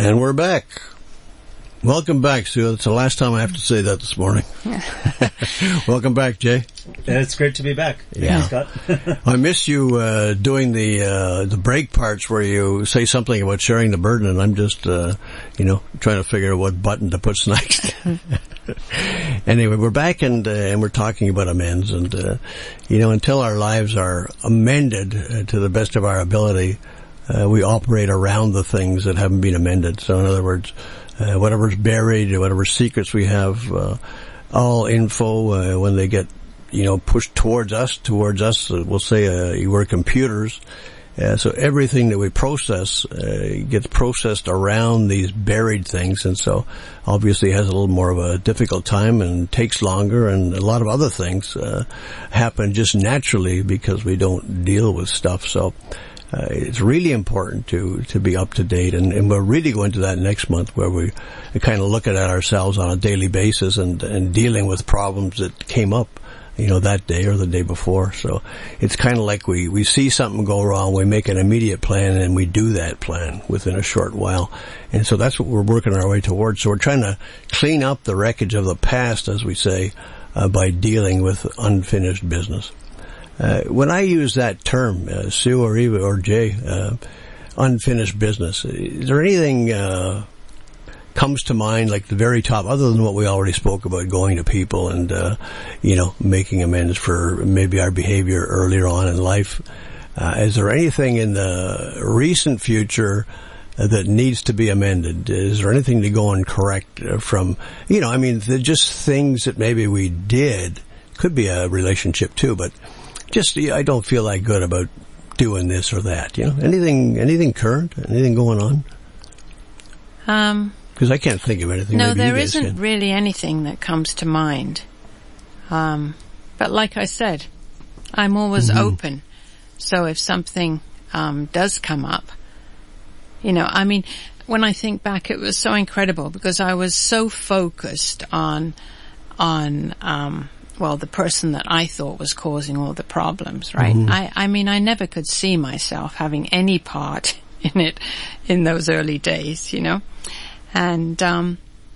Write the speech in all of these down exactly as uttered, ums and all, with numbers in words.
And we're back. Welcome back, Sue. It's the last time I have to say that this morning. Welcome back, Jay. It's great to be back. Yeah, Scott. I miss you uh, doing the uh, the break parts where you say something about sharing the burden, and I'm just, uh, you know, trying to figure out what button to push next. Anyway, we're back and uh, and we're talking about amends, and uh, you know, until our lives are amended uh, to the best of our ability, uh, we operate around the things that haven't been amended. So, in other words, uh, whatever's buried, whatever secrets we have, uh, all info uh, when they get, you know, pushed towards us, towards us, uh, we'll say uh, we're computers. Uh, so everything that we process uh, gets processed around these buried things, and so obviously has a little more of a difficult time and takes longer, and a lot of other things uh, happen just naturally because we don't deal with stuff. So uh, it's really important to to be up to date, and, and we'll really go into that next month, where we kind of look at ourselves on a daily basis and, and dealing with problems that came up, you know, that day or the day before. So it's kind of like we, we see something go wrong, we make an immediate plan, and we do that plan within a short while. And so that's what we're working our way towards. So we're trying to clean up the wreckage of the past, as we say, uh, by dealing with unfinished business. Uh, when I use that term, uh, Sue or Eva or Jay, uh, unfinished business, is there anything, uh, comes to mind, like the very top, other than what we already spoke about, going to people and, uh, you know, making amends for maybe our behavior earlier on in life? Uh, is there anything in the recent future uh, that needs to be amended? Is there anything to go and correct uh, from, you know, I mean, just things that maybe we did, could be a relationship too, but just, I don't feel that good about doing this or that, you know? Anything, anything current? Anything going on? Um... Because I can't think of anything. No, Maybe there you guys isn't can. really anything that comes to mind. Um, but like I said, I'm always mm-hmm. open. So if something um, does come up, you know, I mean, when I think back, it was so incredible because I was so focused on, on, um, well, the person that I thought was causing all the problems, right? Mm-hmm. I, I mean, I never could see myself having any part in it in those early days, you know? And, um,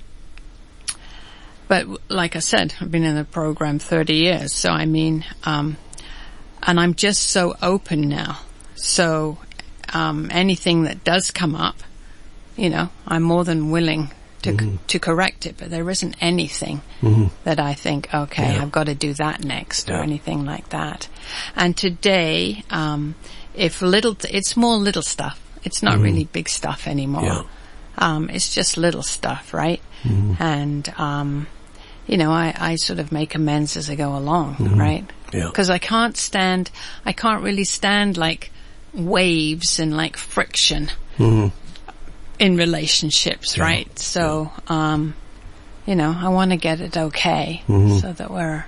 but like I said, I've been in the program thirty years. So I mean, um, and I'm just so open now. So, um, anything that does come up, you know, I'm more than willing to, mm-hmm. to correct it, but there isn't anything mm-hmm. that I think, okay, yeah. I've got to do that next yeah. or anything like that. And today, um, if little, t- it's more little stuff. It's not mm-hmm. really big stuff anymore. Yeah. Um, it's just little stuff, right? Mm-hmm. And, um, you know, I, I sort of make amends as I go along, mm-hmm. right? Yeah. Because I can't stand, I can't really stand like waves and like friction mm-hmm. in relationships, yeah. right? So, yeah. um, you know, I want to get it okay mm-hmm. so that we're,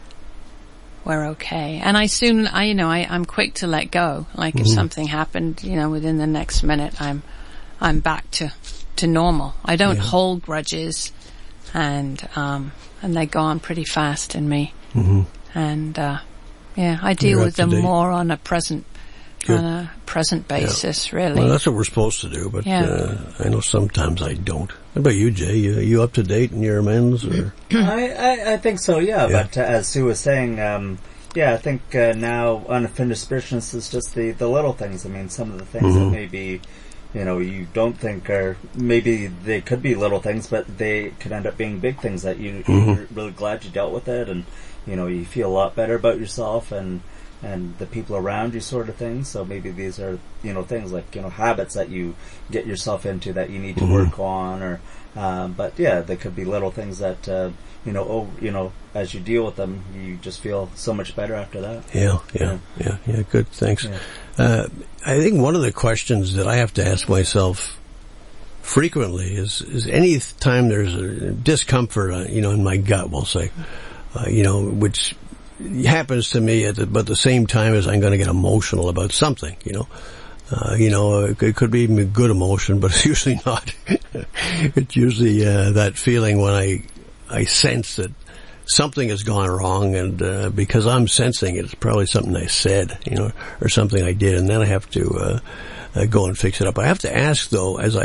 we're okay. And I soon, I, you know, I, I'm quick to let go. Like mm-hmm. if something happened, you know, within the next minute, I'm, I'm back to, to normal. I don't yeah. hold grudges, and um, and they're gone pretty fast in me. Mm-hmm. And uh, yeah, I deal You're with them more on a present Good. on a present basis, yeah. really. Well, that's what we're supposed to do, but yeah. uh, I know sometimes I don't. What about you, Jay? You, you up to date in your amends? Or? I, I I think so, yeah. yeah. But uh, as Sue was saying, um, yeah, I think uh, now unfinished business is just the, the little things. I mean, some of the things mm-hmm. that maybe, you know, you don't think are, maybe they could be little things, but they could end up being big things that you, mm-hmm. you're really glad you dealt with it, and, you know, you feel a lot better about yourself and, and the people around you, sort of thing. So maybe these are, you know, things like, you know, habits that you get yourself into that you need to mm-hmm. work on, or, um, but yeah, they could be little things that, uh, you know, oh, you know, as you deal with them, you just feel so much better after that. Yeah, yeah, yeah, yeah, yeah good, thanks. Yeah. Uh, I think one of the questions that I have to ask myself frequently is, is any time there's a discomfort, uh, you know, in my gut, we'll say, uh, you know, which happens to me at the, but the same time as I'm going to get emotional about something, you know. Uh, you know, it, it could be even a good emotion, but it's usually not. It's usually uh, that feeling when I I sense that something has gone wrong, and uh, because I'm sensing it, it's probably something I said, you know, or something I did, and then I have to uh, uh, go and fix it up. I have to ask, though, as I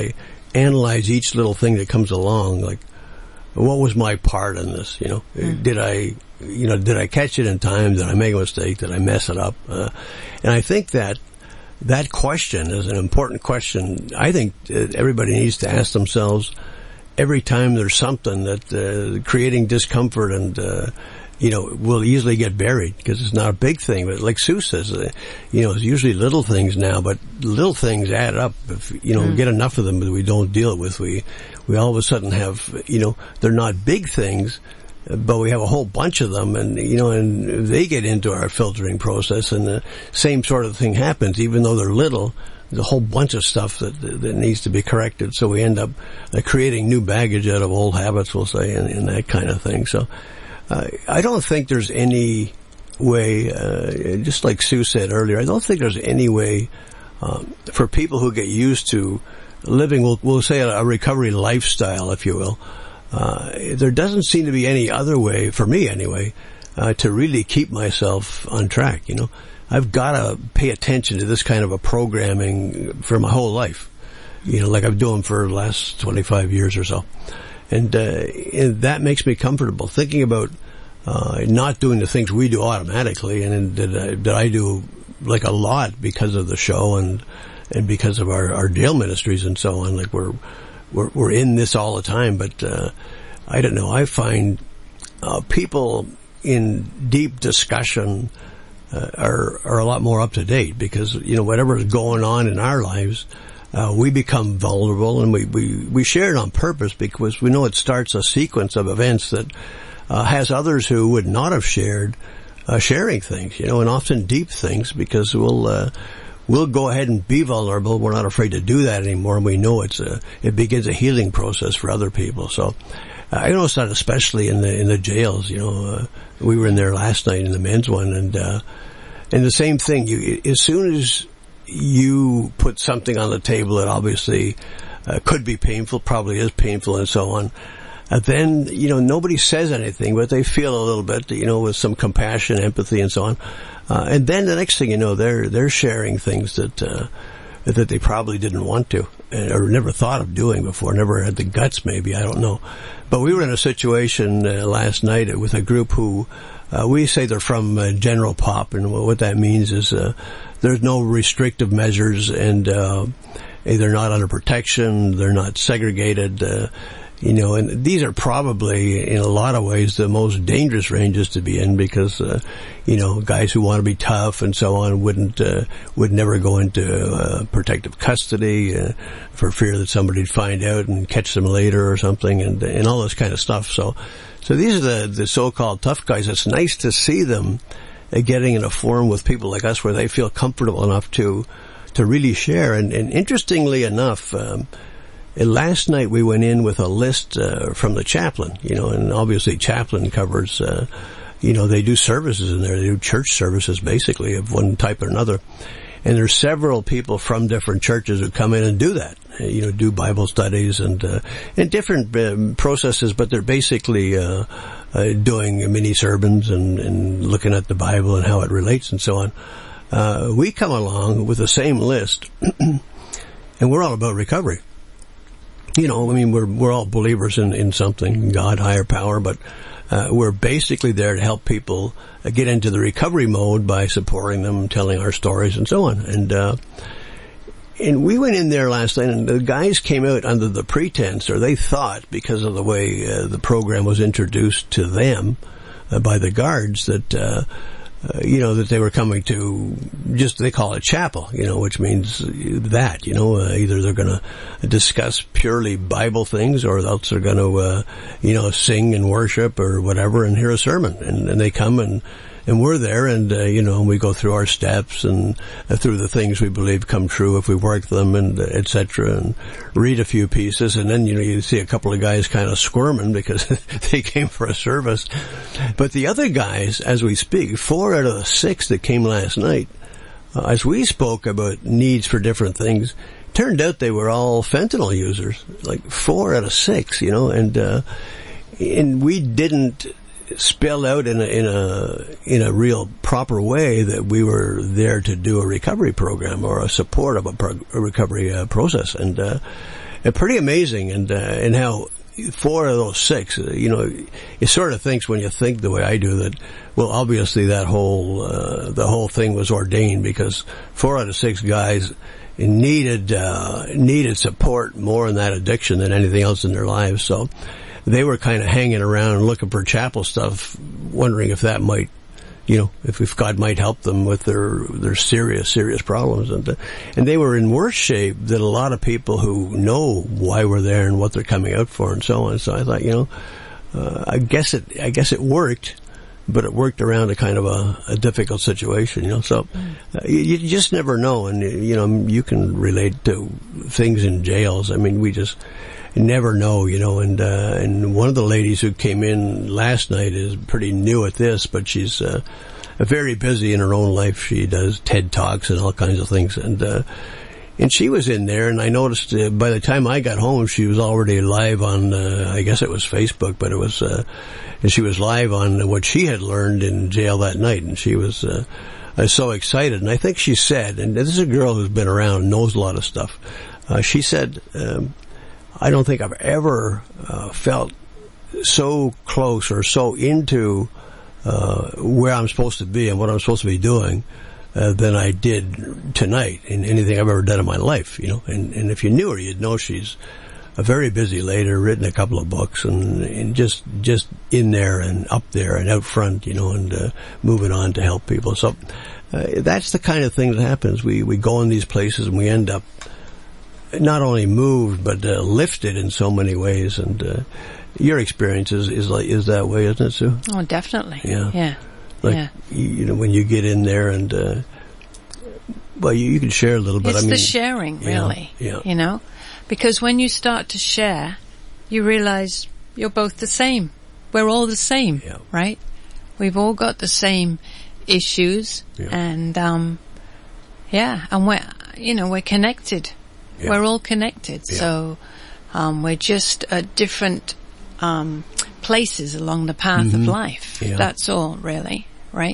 analyze each little thing that comes along, like, what was my part in this, you know? Mm. Did I, you know, did I catch it in time? Did I make a mistake? Did I mess it up? Uh, and I think that that question is an important question. I think everybody needs to ask themselves every time there's something that uh, creating discomfort and, uh, you know, will easily get buried because it's not a big thing. But like Sue says, uh, you know, it's usually little things now, but little things add up. If, you know, mm. get enough of them that we don't deal with, we, we all of a sudden have, you know, they're not big things, but we have a whole bunch of them, and, you know, and they get into our filtering process, and the same sort of thing happens, even though they're little. There's a whole bunch of stuff that that needs to be corrected, so we end up uh, creating new baggage out of old habits, we'll say, and, and that kind of thing. So uh, I don't think there's any way, uh, just like Sue said earlier, I don't think there's any way um, for people who get used to living, we'll, we'll say, a, a recovery lifestyle, if you will. Uh, there doesn't seem to be any other way, for me anyway, uh, to really keep myself on track, you know. I've got to pay attention to this kind of a programming for my whole life, you know, like I've doing for the last twenty-five years or so. And, uh, and that makes me comfortable thinking about, uh, not doing the things we do automatically, and that I, that I do like a lot because of the show and, and because of our, our Dale Ministries and so on. Like we're, we're, we're in this all the time, but, uh, I don't know. I find, uh, people in deep discussion, Uh, are are a lot more up to date because, you know, whatever is going on in our lives, uh, we become vulnerable, and we, we, we share it on purpose because we know it starts a sequence of events that uh, has others who would not have shared uh, sharing things, you know, and often deep things, because we'll uh, we'll go ahead and be vulnerable. We're not afraid to do that anymore, and we know it's a it begins a healing process for other people. So I noticed that especially in the in the jails, you know. Uh, we were in there last night in the men's one, and uh, and the same thing. You, as soon as you put something on the table that obviously uh, could be painful, probably is painful, and so on, uh, then, you know, nobody says anything, but they feel a little bit, you know, with some compassion, empathy, and so on. Uh, and then the next thing you know, they're they're sharing things that uh, that they probably didn't want to, or never thought of doing before, never had the guts, maybe, I don't know. But we were in a situation uh, last night with a group who, uh, we say they're from uh, General Pop, and what that means is uh, there's no restrictive measures, and uh, they're not under protection, they're not segregated, uh, you know, and these are probably, in a lot of ways, the most dangerous ranges to be in because, uh, you know, guys who want to be tough and so on wouldn't, uh, would never go into uh, protective custody uh, for fear that somebody'd find out and catch them later or something, and and all this kind of stuff. So, so these are the, the so-called tough guys. It's nice to see them uh, getting in a forum with people like us where they feel comfortable enough to, to really share. And, and interestingly enough, um, And last night we went in with a list uh, from the chaplain, you know, and obviously chaplain covers, uh, you know, they do services in there. They do church services basically of one type or another. And there's several people from different churches who come in and do that, you know, do Bible studies and, uh, and different um, processes, but they're basically, uh, uh, doing mini sermons and, and looking at the Bible and how it relates and so on. Uh, we come along with the same list and we're all about recovery. You know, I mean, we're we're all believers in, in something, God, higher power, but uh, we're basically there to help people uh, get into the recovery mode by supporting them, telling our stories, and so on. And uh, and we went in there last night, and the guys came out under the pretense, or they thought, because of the way uh, the program was introduced to them uh, by the guards, that uh, Uh, you know, that they were coming to just, they call it chapel, you know, which means that, you know, uh, either they're going to discuss purely Bible things or else they're going to, uh, you know, sing and worship or whatever and hear a sermon. And, and they come and, and we're there and, uh, you know, we go through our steps and uh, through the things we believe come true if we work them and uh, et cetera and read a few pieces. And then, you know, you see a couple of guys kind of squirming because they came for a service. But the other guys, as we speak, four out of the six that came last night, uh, as we spoke about needs for different things, turned out they were all fentanyl users, like four out of six, you know, and, uh, and we didn't spell out in a, in a, in a real proper way that we were there to do a recovery program or a support of a, pro- a recovery uh, process. And, uh, uh, pretty amazing, and uh, and how four of those six, uh, you know, it sort of thinks when you think the way I do that, well, obviously that whole uh, the whole thing was ordained, because four out of six guys needed uh, needed support more in that addiction than anything else in their lives. So they were kind of hanging around looking for chapel stuff, wondering if that might, you know, if, if God might help them with their their serious, serious problems. And uh, and they were in worse shape than a lot of people who know why we're there and what they're coming out for and so on. So I thought, you know, uh, I guess it I guess it worked, but it worked around a kind of a, a difficult situation, you know. So uh, you, you just never know. And, you know, you can relate to things in jails. I mean, we just never know, you know. And uh, and one of the ladies who came in last night is pretty new at this, but she's uh, very busy in her own life. She does TED Talks and all kinds of things. And uh, and she was in there, and I noticed uh, by the time I got home, she was already live on, uh, I guess it was Facebook, but it was, uh, and she was live on what she had learned in jail that night, and she was uh, uh, so excited. And I think she said, and this is a girl who's been around and knows a lot of stuff, uh, she said, um, I don't think I've ever uh, felt so close or so into uh, where I'm supposed to be and what I'm supposed to be doing uh, than I did tonight in anything I've ever done in my life, you know. And, and if you knew her, you'd know she's a very busy lady, written a couple of books, and, and just just in there and up there and out front, you know, and uh, moving on to help people. So uh, that's the kind of thing that happens. We, we go in these places and we end up not only moved, but uh, lifted in so many ways. And uh, your experience is, is like is that way, isn't it, Sue? Oh, definitely. Yeah. Yeah. Like, yeah. You, you know, when you get in there and, uh, well, you, you can share a little bit. It's I mean, the sharing, really. Yeah, yeah. You know? Because when you start to share, you realize you're both the same. We're all the same, yeah. right? We've all got the same issues, yeah. and, um, yeah, and we're, you know, we're connected. Yeah. We're all connected, yeah. so um, we're just at different um, places along the path mm-hmm. of life. Yeah. That's all, really, right?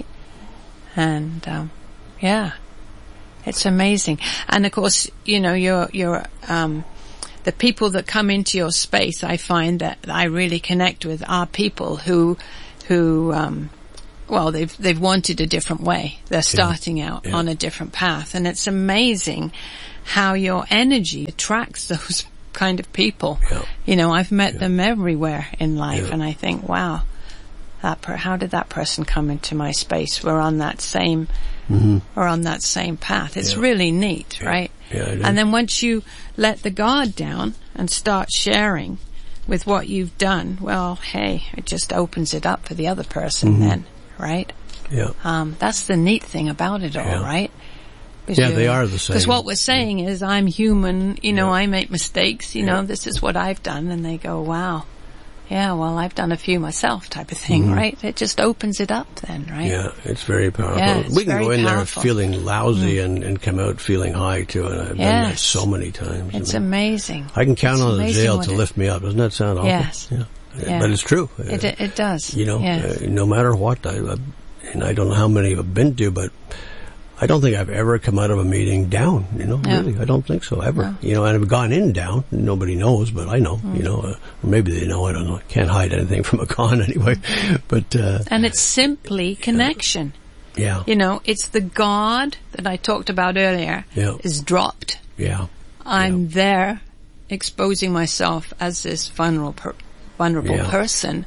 And um, yeah, it's amazing. And of course, you know, you're you're um, the people that come into your space. I find that I really connect with are people who who. Um, Well, they've they've wanted a different way. They're starting yeah. out yeah. on a different path, and it's amazing how your energy attracts those kind of people. Yeah. You know, I've met yeah. them everywhere in life, yeah. and I think, wow, that per- how did that person come into my space? We're on that same, mm-hmm. we're on that same path. It's yeah. really neat, yeah. right? Yeah, it is. And then once you let the guard down and start sharing with what you've done, well, hey, it just opens it up for the other person mm-hmm. then. Right? Yeah. Um, that's the neat thing about it all, yeah. right? Yeah, they are the same. Because what we're saying is, I'm human, you know, yeah. I make mistakes, you yeah. know, this is what I've done. And they go, wow, yeah, well, I've done a few myself type of thing, mm-hmm. right? It just opens it up then, right? Yeah, it's very powerful. Yeah, it's we can very go in powerful. there feeling lousy mm. and, and come out feeling high, too. And I've yes. done that so many times. It's I mean, amazing. I can count it's on the jail to it, lift me up. Doesn't that sound awful? Yes. Yeah. yeah. But it's true. It, it, it does. You know, yes. uh, no matter what, I, I and I don't know how many I've been to, but I don't think I've ever come out of a meeting down, you know, no. really. I don't think so, ever. No. You know, and I've gone in down. Nobody knows, but I know, mm. you know, uh, or maybe they know, I don't know. Can't hide anything from a con anyway. But, uh. And it's simply connection. Yeah. You know, it's the God that I talked about earlier yeah. is dropped. Yeah. I'm yeah. there exposing myself as this vulnerable, per- vulnerable yeah. person,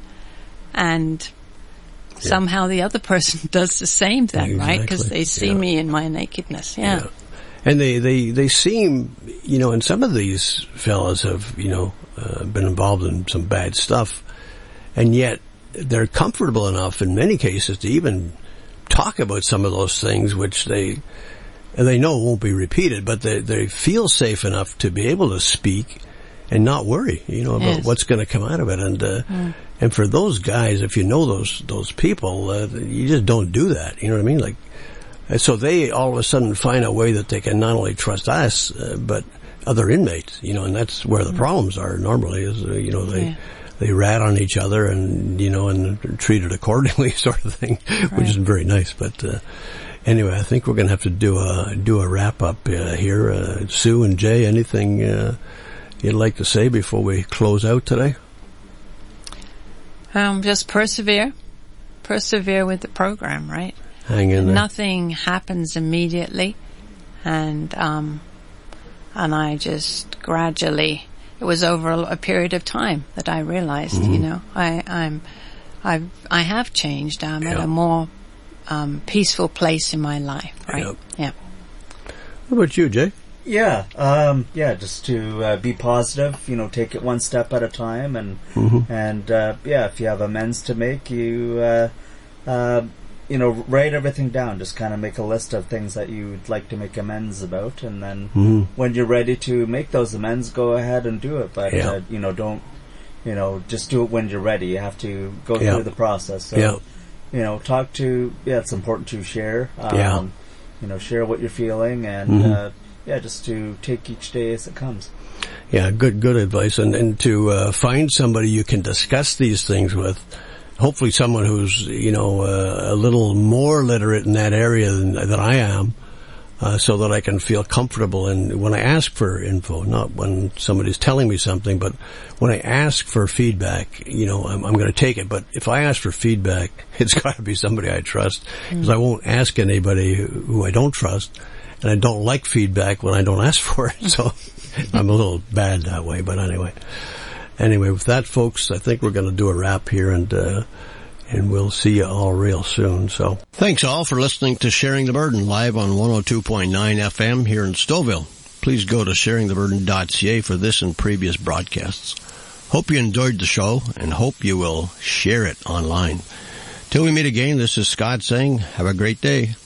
and somehow the other person does the same then, exactly. right? Because they see yeah. me in my nakedness. Yeah. yeah. And they, they, they seem, you know, and some of these fellas have, you know, uh, been involved in some bad stuff, and yet they're comfortable enough in many cases to even talk about some of those things which they, and they know won't be repeated, but they, they feel safe enough to be able to speak and not worry, you know, about yes. what's going to come out of it. And, uh, mm. and for those guys, if you know those, those people, uh, you just don't do that. You know what I mean? Like, so they all of a sudden find a way that they can not only trust us, uh, but other inmates, you know, and that's where the mm. problems are normally is, uh, you know, they, yeah. they rat on each other and, you know, and treat it accordingly sort of thing, right. which isn't very nice. But, uh, anyway, I think we're going to have to do a, do a wrap up, uh, here. Uh, Sue and Jay, anything, uh, you'd like to say before we close out today? Um, just persevere. Persevere with the program, right? Hang in there. Nothing happens immediately. And, um, and I just gradually, it was over a, a period of time that I realized, mm-hmm. you know, I, I'm, I've, I have changed. I'm yep. at a more, um, peaceful place in my life, right? Yep. Yeah. What about you, Jay? Yeah, um, yeah, just to uh, be positive, you know, take it one step at a time, and mm-hmm. and uh, yeah, if you have amends to make, you uh, uh, you know, write everything down. Just kind of make a list of things that you'd like to make amends about, and then mm-hmm. when you're ready to make those amends, go ahead and do it. But yeah. uh, you know, don't you know, just do it when you're ready. You have to go yeah. through the process. So, yeah. you know, talk to. Yeah, it's important to share. Um, yeah. You know, share what you're feeling, and. Mm-hmm. Uh, Yeah, just to take each day as it comes. Yeah, good good advice. And, and to uh, find somebody you can discuss these things with, hopefully someone who's, you know, uh, a little more literate in that area than, than I am, uh, so that I can feel comfortable. And when I ask for info, not when somebody's telling me something, but when I ask for feedback, you know, I'm, I'm going to take it. But if I ask for feedback, it's got to be somebody I trust, because mm. I won't ask anybody who, who I don't trust. And I don't like feedback when I don't ask for it, so I'm a little bad that way. But anyway, anyway, with that, folks, I think we're going to do a wrap here, and uh, and we'll see you all real soon. So, thanks all for listening to Sharing the Burden live on one oh two point nine F M here in Stouffville. Please go to sharing the burden dot c a for this and previous broadcasts. Hope you enjoyed the show, and hope you will share it online. Till we meet again, this is Scott saying, have a great day.